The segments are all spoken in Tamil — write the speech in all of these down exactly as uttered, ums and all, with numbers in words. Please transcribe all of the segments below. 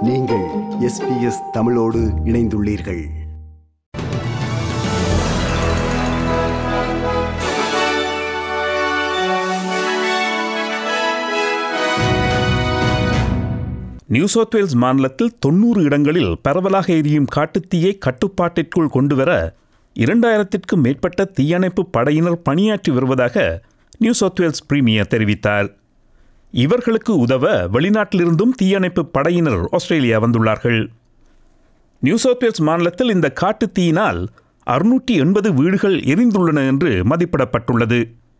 நீங்கள் எஸ் பி எஸ் தமிழோடு இணைந்துள்ளீர்கள். நியூ சவுத் வேல்ஸ் மாநிலத்தில் தொன்னூறு இடங்களில் பரவலாக எரியும் காட்டுத்தீயை கட்டுப்பாட்டிற்குள் கொண்டுவர இரண்டாயிரத்திற்கும் மேற்பட்ட தீயணைப்பு படையினர் பணியாற்றி வருவதாக நியூ சவுத் வேல்ஸ் பிரீமியர் தெரிவித்தார். இவர்களுக்கு உதவ வெளிநாட்டிலிருந்தும் தீயணைப்பு படையினர் ஆஸ்திரேலியா வந்துள்ளார்கள். நியூ சவுத் வேல்ஸ் மாநிலத்தில் இந்த காட்டுத்தீயினால் அறுநூற்றி எண்பது வீடுகள் எரிந்துள்ளன என்று மதிப்பிடப்பட்டுள்ளது.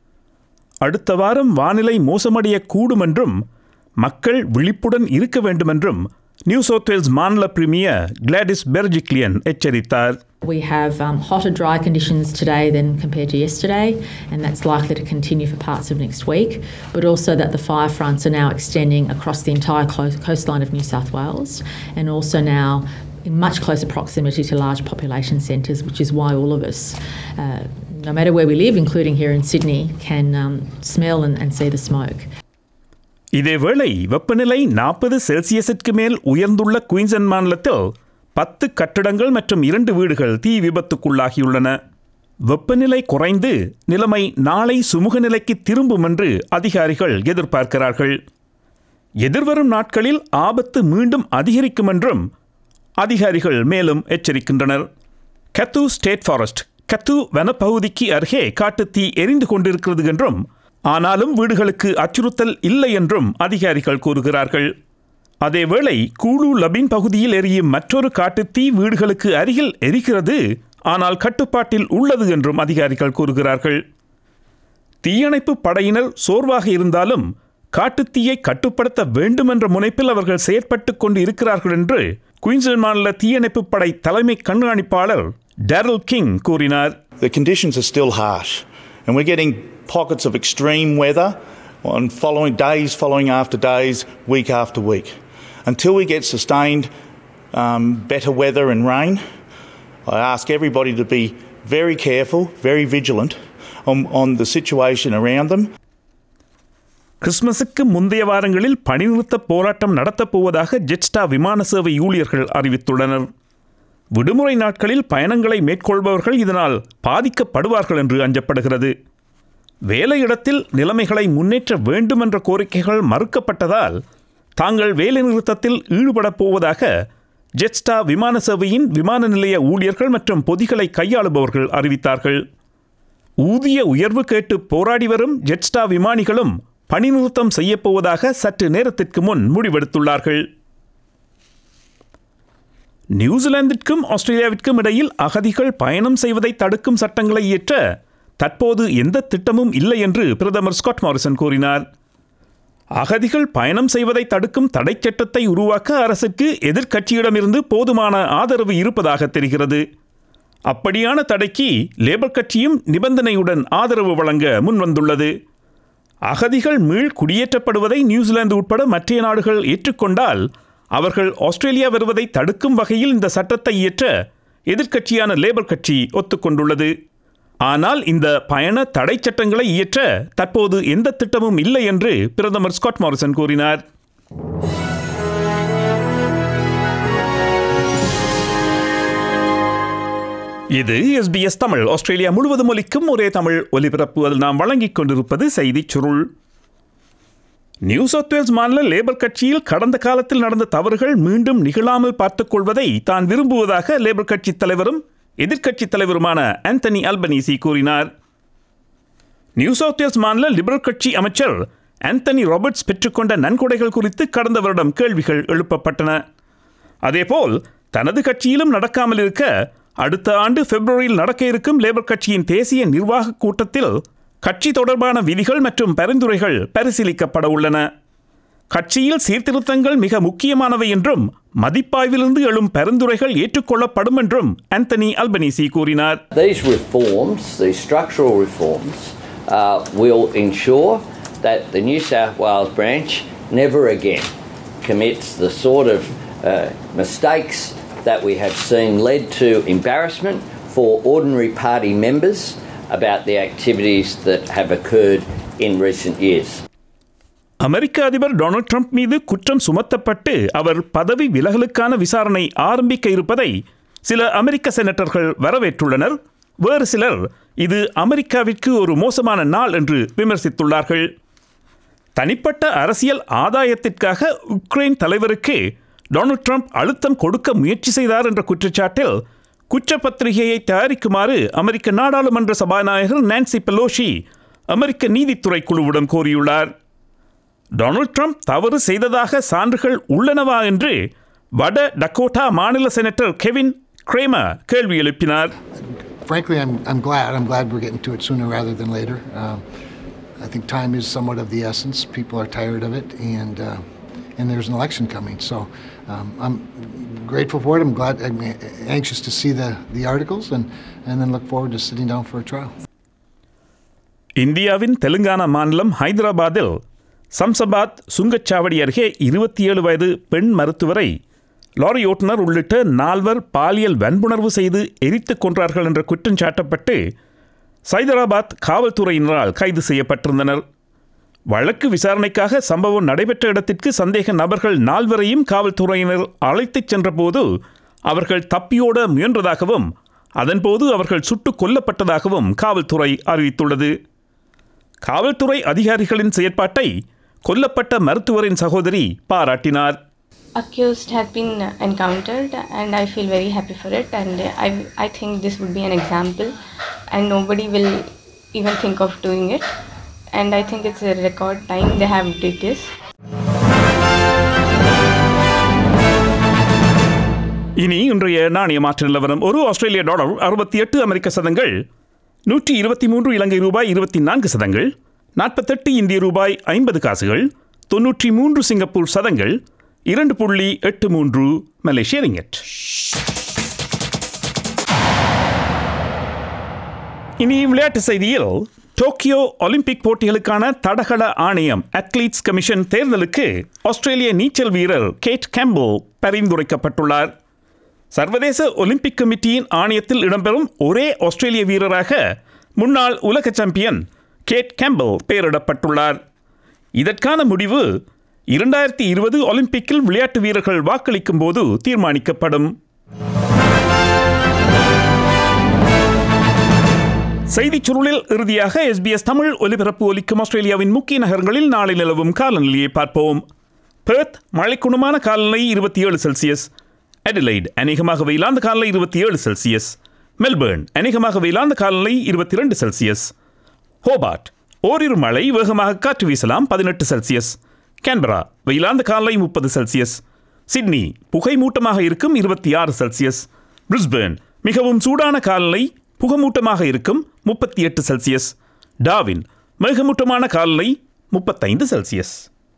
அடுத்த வாரம் வானிலை மோசமடையக்கூடும் என்றும் மக்கள் விழிப்புடன் இருக்க வேண்டுமென்றும் நியூ சவுத் வேல்ஸ் மாநில பிரீமியர் கிளாடிஸ் பெர்ஜிக்லியன் எச்சரித்தார். We have um, hotter, dry conditions today than compared to yesterday, and that's likely to continue for parts of next week, but also that the fire fronts are now extending across the entire coastline of New South Wales, and also now in much closer proximity to large population centres, which is why all of us, uh, no matter where we live, including here in Sydney, can um, smell and, and see the smoke. இதேவேளை வெப்பநிலை நாற்பது செல்சியஸிற்கு மேல் உயர்ந்துள்ள குயின்ஸ்லாந்து மாநிலத்தில் பத்து கட்டடங்கள் மற்றும் இரண்டு வீடுகள் தீ விபத்துக்குள்ளாகியுள்ளன. வெப்பநிலை குறைந்து நிலைமை நாளை சுமூக நிலைக்கு திரும்பும் என்று அதிகாரிகள் எதிர்பார்க்கிறார்கள். எதிர்வரும் நாட்களில் ஆபத்து மீண்டும் அதிகரிக்கும் என்றும் அதிகாரிகள் மேலும் எச்சரிக்கின்றனர். கத்து ஸ்டேட் ஃபாரஸ்ட் கத்து வனப்பகுதிக்கு அருகே காட்டுத்தீ எரிந்து கொண்டிருக்கிறது என்றும், ஆனாலும் வீடுகளுக்கு அச்சுறுத்தல் இல்லை என்றும் அதிகாரிகள் கூறுகிறார்கள். அதேவேளை கூலு லபின் பகுதியில் எரியும் மற்றொரு காட்டுத்தீ வீடுகளுக்கு அருகில் எரிகிறது, ஆனால் கட்டுப்பாட்டில் உள்ளது என்றும் அதிகாரிகள் கூறுகிறார்கள். தீயணைப்பு படையினர் சோர்வாக இருந்தாலும் காட்டுத்தீயை கட்டுப்படுத்த வேண்டும் என்ற முனைப்பில் அவர்கள் செயற்பட்டு கொண்டு இருக்கிறார்கள் என்று குயின்ஸ்லாந்து மாநில தீயணைப்பு படை தலைமை கண்காணிப்பாளர் டேரல் கிங் கூறினார். The conditions are still harsh and we're getting pockets of extreme weather on following days, following after days, week after week. Until we get sustained um, better weather and rain, I ask everybody to be very careful, very vigilant on, on the situation around them. கிறிஸ்துமஸுக்கு முந்தைய வாரங்களில் பணிநிறுத்த போராட்டம் நடத்தப் போவதாக ஜெட்ஸ்டா விமான சேவை ஊழியர்கள் அறிவித்துள்ளனர். விடுமுறை நாட்களில் பயணங்களை மேற்கொள்பவர்கள் இதனால் பாதிக்கப்படுவார்கள் என்று அஞ்சப்படுகிறது. வேலையிடத்தில் நிலைமைகளை முன்னேற்ற வேண்டும் என்ற கோரிக்கைகள் மறுக்கப்பட்டதால் தாங்கள் வேலை நிறுத்தத்தில் ஈடுபடப் போவதாக ஜெட்ஸ்டா விமான சேவையின் விமான நிலைய ஊழியர்கள் மற்றும் பொதிகளை கையாளுபவர்கள் அறிவித்தார்கள். ஊதிய உயர்வு கேட்டு போராடி வரும் ஜெட்ஸ்டா விமானிகளும் பணிநிறுத்தம் செய்யப்போவதாக சற்று நேரத்திற்கு முன் முடிவெடுத்துள்ளார்கள். நியூசிலாந்திற்கும் ஆஸ்திரேலியாவிற்கும் இடையில் அகதிகள் பயணம் செய்வதை தடுக்கும் சட்டங்களை இயற்ற தற்போது எந்த திட்டமும் இல்லை என்று பிரதமர் ஸ்காட் மாரிசன் கூறினார். அகதிகள் பயணம் செய்வதை தடுக்கும் தடை சட்டத்தை உருவாக்க அரசுக்கு எதிர்க்கட்சியிடமிருந்து போதுமான ஆதரவு இருப்பதாக தெரிகிறது. அப்படியான தடைக்கு லேபர் கட்சியும் நிபந்தனையுடன் ஆதரவு வழங்க முன்வந்துள்ளது. அகதிகள் மீள் குடியேற்றப்படுவதை நியூசிலாந்து உட்பட மற்ற நாடுகள் ஏற்றுக்கொண்டால் அவர்கள் ஆஸ்திரேலியா வருவதை தடுக்கும் வகையில் இந்த சட்டத்தை இயற்ற எதிர்க்கட்சியான லேபர் கட்சி ஒத்துக்கொண்டுள்ளது. ஆனால் இந்த பயண தடை சட்டங்களை இயற்ற தற்போது எந்த திட்டமும் இல்லை என்று பிரதமர் ஸ்காட் மாரிசன் கூறினார். இது S B S Tamil, Australia முழுவதும் ஒலிக்கும் ஒரே தமிழ் ஒலிபரப்பு. அதில் நாம் வழங்கிக் கொண்டிருப்பது செய்திச் சுருள். நியூ சவுத் வேல்ஸ் மாநில லேபர் கட்சியில் கடந்த காலத்தில் நடந்த தவறுகள் மீண்டும் நிகழாமல் பார்த்துக் கொள்வதை தான் விரும்புவதாக லேபர் கட்சி தலைவரும் எதிர்க்கட்சித் தலைவருமான ஆந்தனி அல்பனீசி கூறினார். நியூ சவுத் வேல்ஸ் மாநில லிபரல் கட்சி அமைச்சர் ஆந்தனி ராபர்ட்ஸ் பெற்றுக்கொண்ட நன்கொடைகள் குறித்து கடந்த வருடம் கேள்விகள் எழுப்பப்பட்டன. அதேபோல் தனது கட்சியிலும் நடக்காமல் இருக்க அடுத்த ஆண்டு பிப்ரவரியில் நடக்க இருக்கும் லேபர் கட்சியின் தேசிய நிர்வாக கூட்டத்தில் கட்சி தொடர்பான விதிகள் மற்றும் பரிந்துரைகள் பரிசீலிக்கப்பட உள்ளன. கட்சியில் சீர்திருத்தங்கள் மிக முக்கியமானவை என்றும் மதிப்பாய்விலிருந்து எழும் பரிந்துரைகள் ஏற்றுக்கொள்ளப்படும் என்றும் ஆந்தனி அல்பனீசி கூறினார். These reforms, these structural reforms, uh, will ensure that the New South Wales branch never again commits the sort of uh, mistakes that we have seen led to embarrassment for ordinary party members about the activities that have occurred in recent years. அமெரிக்க அதிபர் டொனால்ட் ட்ரம்ப் மீது குற்றம் சுமத்தப்பட்டு அவர் பதவி விலகலுக்கான விசாரணை ஆரம்பிக்க இருப்பதை சில அமெரிக்க செனட்டர்கள் வரவேற்றுள்ளனர். வேறு சிலர் இது அமெரிக்காவிற்கு ஒரு மோசமான நாள் என்று விமர்சித்துள்ளார்கள். தனிப்பட்ட அரசியல் ஆதாயத்திற்காக உக்ரைன் தலைவருக்கு டொனால்ட் ட்ரம்ப் அழுத்தம் கொடுக்க முயற்சி செய்தார் என்ற குற்றச்சாட்டில் குற்றப்பத்திரிகையை தயாரிக்குமாறு அமெரிக்க நாடாளுமன்ற சபாநாயகர் நான்சி பெலோசி அமெரிக்க நீதித்துறை குழுவிடம் கோரியுள்ளார். டொனால்ட் ட்ரம்ப் தவறு செய்ததாக சான்றுகள் உள்ளனவா என்று வட டக்கோட்டா மாநில செனட்டர் கெவின் கிரேமர் கேள்வி எழுப்பினார். Frankly, I'm, I'm glad. I'm glad we're getting to it sooner rather than later. Um, I think time is somewhat of the essence. People are tired of it, and uh, and there's an election coming. So um, I'm grateful for it. I'm glad. I'm anxious to see the, the articles, and, and then look forward to sitting down for a trial. இந்தியாவின் தெலுங்கானா மாநிலம் ஹைதராபாத்தில் சம்சபாத் சுங்கச்சாவடி அருகே இருபத்தி ஏழு வயது பெண் மருத்துவரை லாரி ஓட்டுநர் உள்ளிட்ட நால்வர் பாலியல் வன்புணர்வு செய்து எரித்துக் கொன்றார்கள் என்ற குற்றம் சாட்டப்பட்டு சைதராபாத் காவல்துறையினரால் கைது செய்யப்பட்டிருந்தனர். வழக்கு விசாரணைக்காக சம்பவம் நடைபெற்ற இடத்திற்கு சந்தேக நபர்கள் நால்வரையும் காவல்துறையினர் அழைத்துச் சென்றபோது அவர்கள் தப்பியோட முயன்றதாகவும் அதன்போது அவர்கள் சுட்டுக் கொல்லப்பட்டதாகவும் காவல்துறை அறிவித்துள்ளது. காவல்துறை அதிகாரிகளின் செயற்பாட்டை கொல்லப்பட்ட மருத்துவரின் சகோதரி பாராட்டினார். Accused have been encountered and I feel very happy for it, and I, I think this would be an example and nobody will even think of doing it, and I think it's a record time they have did this. இனி இன்றைய நாணய மாற்று நிலவரம். ஒரு ஆஸ்திரேலிய டாலர் அறுபத்தி எட்டு அமெரிக்க சதங்கள், நூற்றி இருபத்தி மூன்று இலங்கை ரூபாய் இருபத்தி நான்கு சதங்கள், நாற்பத்தெட்டு இந்திய ரூபாய் ஐம்பது காசுகள், தொன்னூற்றி மூன்று சிங்கப்பூர் சதங்கள், இரண்டு புள்ளி எட்டு மூன்று மலேசிய ரிங்கெட். இனி விளையாட்டு செய்தியில், டோக்கியோ ஒலிம்பிக் போட்டிகளுக்கான தடகள ஆணையம் அத்லீட்ஸ் கமிஷன் தேர்தலுக்கு ஆஸ்திரேலிய நீச்சல் வீரர் கேட் கேம்பல் பரிந்துரைக்கப்பட்டுள்ளார். சர்வதேச ஒலிம்பிக் கமிட்டியின் ஆணையத்தில் இடம்பெறும் ஒரே ஆஸ்திரேலிய வீரராக முன்னாள் உலக சாம்பியன் கேட் கேம்பல் பெயரிடப்பட்டுள்ளார். இதற்கான முடிவு இரண்டாயிரத்தி இருபது ஒலிம்பிக்கில் விளையாட்டு வீரர்கள் வாக்களிக்கும் போது தீர்மானிக்கப்படும். செய்திச் சுருளில் இறுதியாக எஸ்பிஎஸ் தமிழ் ஒலிபரப்பு ஒலிக்கும் ஆஸ்திரேலியாவின் முக்கிய நகரங்களில் நாளை நிலவும் காலநிலையை பார்ப்போம். பெர்த் மழைக்குணமான காலநிலை இருபத்தி ஏழு செல்சியஸ், அடிலைட் அநேகமாக வெயிலாந்த காலநிலை இருபத்தி ஏழு செல்சியஸ், மெல்பர்ன் அநேகமாக வெயிலாந்த காலநிலை இருபத்தி இரண்டு செல்சியஸ், ஹோபார்ட் ஓரிரு மழை வேகமாக காற்று வீசலாம் பதினெட்டு செல்சியஸ், கேன்பரா வெயிலாந்த காலநிலை முப்பது செல்சியஸ், சிட்னி புகைமூட்டமாக இருக்கும் இருபத்தி ஆறு செல்சியஸ், பிரிஸ்பேர்ன் மிகவும் சூடான காலநிலை புகமூட்டமாக இருக்கும் முப்பத்தி எட்டு செல்சியஸ், டார்வின் மேகமூட்டமான காலநிலை முப்பத்தைந்து செல்சியஸ்.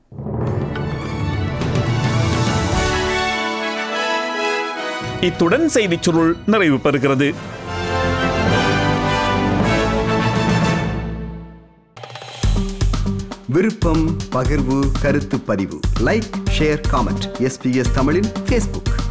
இத்துடன் செய்திச் சுருள் நிறைவு பெறுகிறது. விருப்பம், பகிர்வு, கருத்து பதிவு, லைக், ஷேர், காமெண்ட். எஸ்பிஎஸ் தமிழின் ஃபேஸ்புக்.